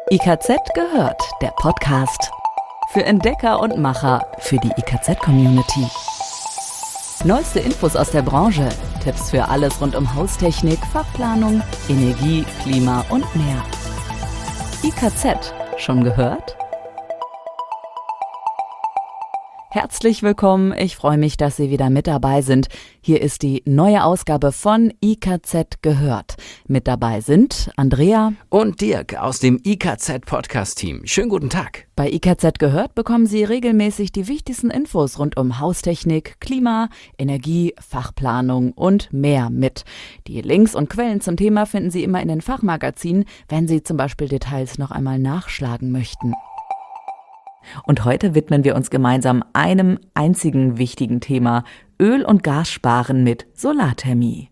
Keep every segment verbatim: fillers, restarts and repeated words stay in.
I K Z gehört, der Podcast. Für Entdecker und Macher, für die I K Z-Community. Neueste Infos aus der Branche, Tipps für alles rund um Haustechnik, Fachplanung, Energie, Klima und mehr. I K Z, schon gehört? Herzlich willkommen, ich freue mich, dass Sie wieder mit dabei sind. Hier ist die neue Ausgabe von I K Z gehört. Mit dabei sind Andrea und Dirk aus dem I K Z-Podcast-Team. Schönen guten Tag. Bei I K Z gehört bekommen Sie regelmäßig die wichtigsten Infos rund um Haustechnik, Klima, Energie, Fachplanung und mehr mit. Die Links und Quellen zum Thema finden Sie immer in den Fachmagazinen, wenn Sie zum Beispiel Details noch einmal nachschlagen möchten. Und heute widmen wir uns gemeinsam einem einzigen wichtigen Thema: Öl- und Gassparen mit Solarthermie.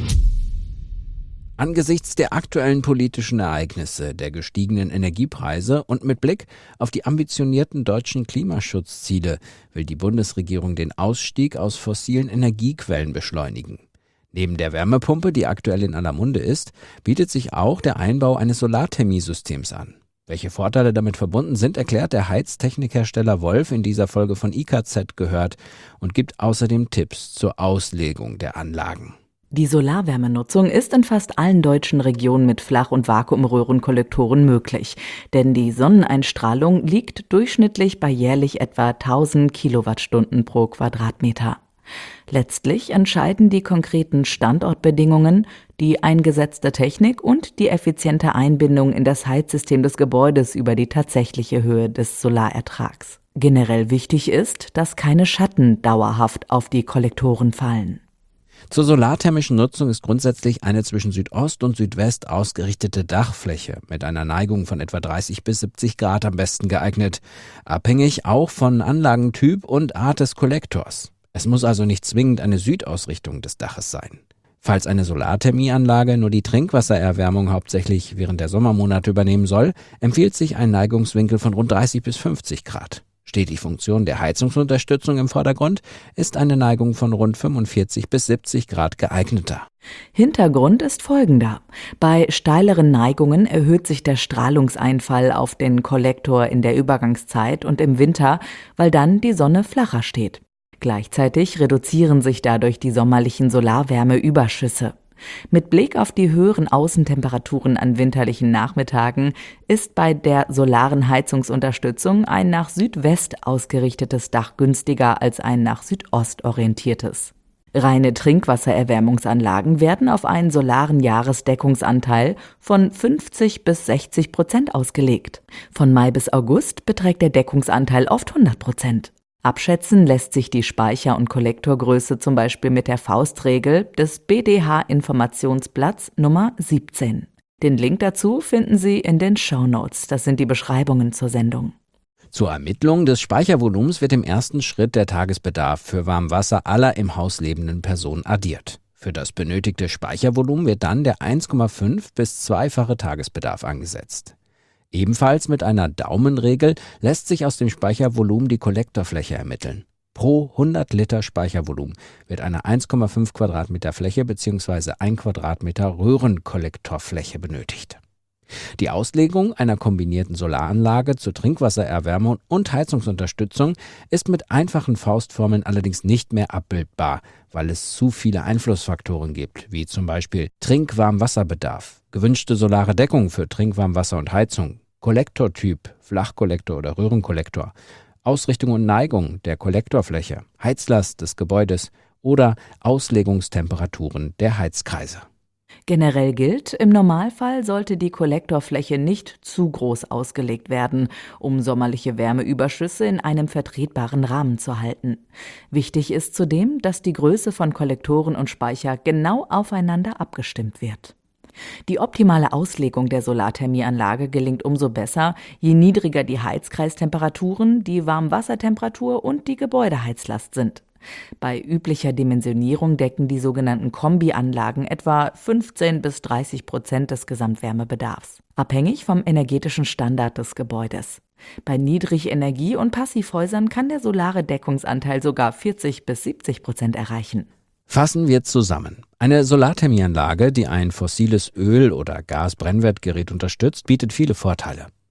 Angesichts der aktuellen politischen Ereignisse, der gestiegenen Energiepreise und mit Blick auf die ambitionierten deutschen Klimaschutzziele will die Bundesregierung den Ausstieg aus fossilen Energiequellen beschleunigen. Neben der Wärmepumpe, die aktuell in aller Munde ist, bietet sich auch der Einbau eines Solarthermiesystems an. Welche Vorteile damit verbunden sind, erklärt der Heiztechnikhersteller Wolf in dieser Folge von I K Z gehört und gibt außerdem Tipps zur Auslegung der Anlagen. Die Solarwärmenutzung ist in fast allen deutschen Regionen mit Flach- und Vakuumröhrenkollektoren möglich, denn die Sonneneinstrahlung liegt durchschnittlich bei jährlich etwa tausend Kilowattstunden pro Quadratmeter. Letztlich entscheiden die konkreten Standortbedingungen, die eingesetzte Technik und die effiziente Einbindung in das Heizsystem des Gebäudes über die tatsächliche Höhe des Solarertrags. Generell wichtig ist, dass keine Schatten dauerhaft auf die Kollektoren fallen. Zur solarthermischen Nutzung ist grundsätzlich eine zwischen Südost und Südwest ausgerichtete Dachfläche mit einer Neigung von etwa dreißig bis siebzig Grad am besten geeignet, abhängig auch von Anlagentyp und Art des Kollektors. Es muss also nicht zwingend eine Südausrichtung des Daches sein. Falls eine Solarthermieanlage nur die Trinkwassererwärmung hauptsächlich während der Sommermonate übernehmen soll, empfiehlt sich ein Neigungswinkel von rund dreißig bis fünfzig Grad. Steht die Funktion der Heizungsunterstützung im Vordergrund, ist eine Neigung von rund fünfundvierzig bis siebzig Grad geeigneter. Hintergrund ist folgender: Bei steileren Neigungen erhöht sich der Strahlungseinfall auf den Kollektor in der Übergangszeit und im Winter, weil dann die Sonne flacher steht. Gleichzeitig reduzieren sich dadurch die sommerlichen Solarwärmeüberschüsse. Mit Blick auf die höheren Außentemperaturen an winterlichen Nachmittagen ist bei der solaren Heizungsunterstützung ein nach Südwest ausgerichtetes Dach günstiger als ein nach Südost orientiertes. Reine Trinkwassererwärmungsanlagen werden auf einen solaren Jahresdeckungsanteil von fünfzig bis sechzig Prozent ausgelegt. Von Mai bis August beträgt der Deckungsanteil oft hundert Prozent. Abschätzen lässt sich die Speicher- und Kollektorgröße zum Beispiel mit der Faustregel des B D H-Informationsblatts Nummer siebzehn. Den Link dazu finden Sie in den Shownotes, das sind die Beschreibungen zur Sendung. Zur Ermittlung des Speichervolumens wird im ersten Schritt der Tagesbedarf für Warmwasser aller im Haus lebenden Personen addiert. Für das benötigte Speichervolumen wird dann der eins Komma fünf bis zweifache Tagesbedarf angesetzt. Ebenfalls mit einer Daumenregel lässt sich aus dem Speichervolumen die Kollektorfläche ermitteln. Pro hundert Liter Speichervolumen wird eine eins Komma fünf Quadratmeter Fläche bzw. ein Quadratmeter Röhrenkollektorfläche benötigt. Die Auslegung einer kombinierten Solaranlage zur Trinkwassererwärmung und Heizungsunterstützung ist mit einfachen Faustformeln allerdings nicht mehr abbildbar, weil es zu viele Einflussfaktoren gibt, wie zum Beispiel Trinkwarmwasserbedarf, gewünschte solare Deckung für Trinkwarmwasser und Heizung, Kollektortyp, Flachkollektor oder Röhrenkollektor, Ausrichtung und Neigung der Kollektorfläche, Heizlast des Gebäudes oder Auslegungstemperaturen der Heizkreise. Generell gilt, im Normalfall sollte die Kollektorfläche nicht zu groß ausgelegt werden, um sommerliche Wärmeüberschüsse in einem vertretbaren Rahmen zu halten. Wichtig ist zudem, dass die Größe von Kollektoren und Speicher genau aufeinander abgestimmt wird. Die optimale Auslegung der Solarthermieanlage gelingt umso besser, je niedriger die Heizkreistemperaturen, die Warmwassertemperatur und die Gebäudeheizlast sind. Bei üblicher Dimensionierung decken die sogenannten Kombianlagen etwa fünfzehn bis dreißig Prozent des Gesamtwärmebedarfs, abhängig vom energetischen Standard des Gebäudes. Bei Niedrigenergie- und Passivhäusern kann der solare Deckungsanteil sogar vierzig bis siebzig Prozent erreichen. Fassen wir zusammen. Eine Solarthermieanlage, die ein fossiles Öl- oder Gasbrennwertgerät unterstützt, bietet viele Vorteile.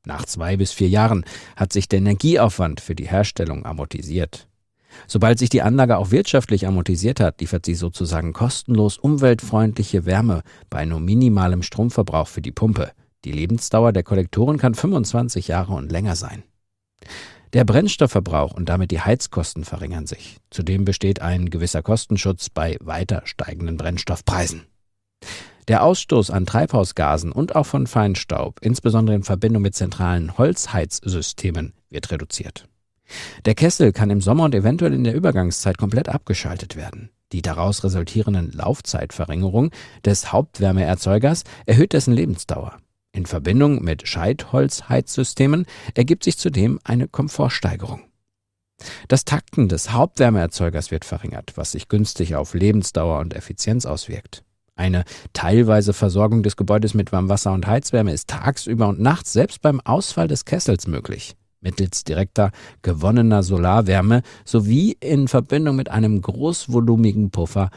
Nach zwei bis vier Jahren hat sich der Energieaufwand für die Herstellung amortisiert. Sobald sich die Anlage auch wirtschaftlich amortisiert hat, liefert sie sozusagen kostenlos umweltfreundliche Wärme bei nur minimalem Stromverbrauch für die Pumpe. Die Lebensdauer der Kollektoren kann fünfundzwanzig Jahre und länger sein. Der Brennstoffverbrauch und damit die Heizkosten verringern sich. Zudem besteht ein gewisser Kostenschutz bei weiter steigenden Brennstoffpreisen. Der Ausstoß an Treibhausgasen und auch von Feinstaub, insbesondere in Verbindung mit zentralen Holzheizsystemen, wird reduziert. Der Kessel kann im Sommer und eventuell in der Übergangszeit komplett abgeschaltet werden. Die daraus resultierenden Laufzeitverringerung des Hauptwärmeerzeugers erhöht dessen Lebensdauer. In Verbindung mit Scheitholzheizsystemen ergibt sich zudem eine Komfortsteigerung. Das Takten des Hauptwärmeerzeugers wird verringert, was sich günstig auf Lebensdauer und Effizienz auswirkt. Eine teilweise Versorgung des Gebäudes mit Warmwasser und Heizwärme ist tagsüber und nachts selbst beim Ausfall des Kessels möglich, mittels direkter gewonnener Solarwärme sowie in Verbindung mit einem großvolumigen Puffer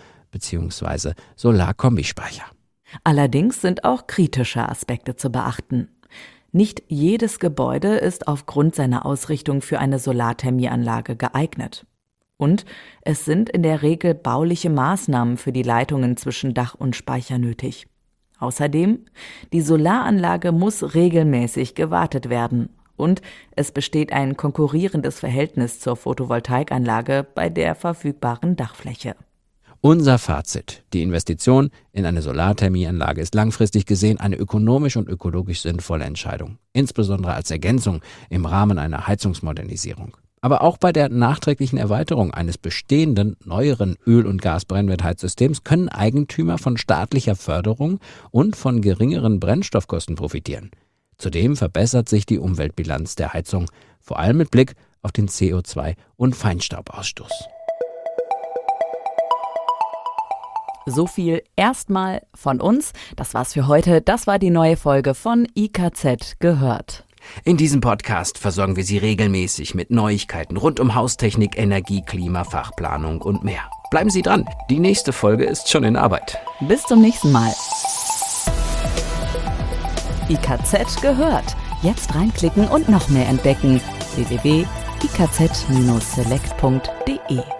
bzw. Solarkombispeicher. Allerdings sind auch kritische Aspekte zu beachten. Nicht jedes Gebäude ist aufgrund seiner Ausrichtung für eine Solarthermieanlage geeignet. Und es sind in der Regel bauliche Maßnahmen für die Leitungen zwischen Dach und Speicher nötig. Außerdem, die Solaranlage muss regelmäßig gewartet werden und es besteht ein konkurrierendes Verhältnis zur Photovoltaikanlage bei der verfügbaren Dachfläche. Unser Fazit: Die Investition in eine Solarthermieanlage ist langfristig gesehen eine ökonomisch und ökologisch sinnvolle Entscheidung, insbesondere als Ergänzung im Rahmen einer Heizungsmodernisierung. Aber auch bei der nachträglichen Erweiterung eines bestehenden, neueren Öl- und Gasbrennwertheizsystems können Eigentümer von staatlicher Förderung und von geringeren Brennstoffkosten profitieren. Zudem verbessert sich die Umweltbilanz der Heizung, vor allem mit Blick auf den C O zwei- und Feinstaubausstoß. So viel erstmal von uns. Das war's für heute. Das war die neue Folge von I K Z gehört. In diesem Podcast versorgen wir Sie regelmäßig mit Neuigkeiten rund um Haustechnik, Energie, Klima, Fachplanung und mehr. Bleiben Sie dran, die nächste Folge ist schon in Arbeit. Bis zum nächsten Mal. I K Z gehört. Jetzt reinklicken und noch mehr entdecken. w w w punkt i k z Bindestrich select punkt d e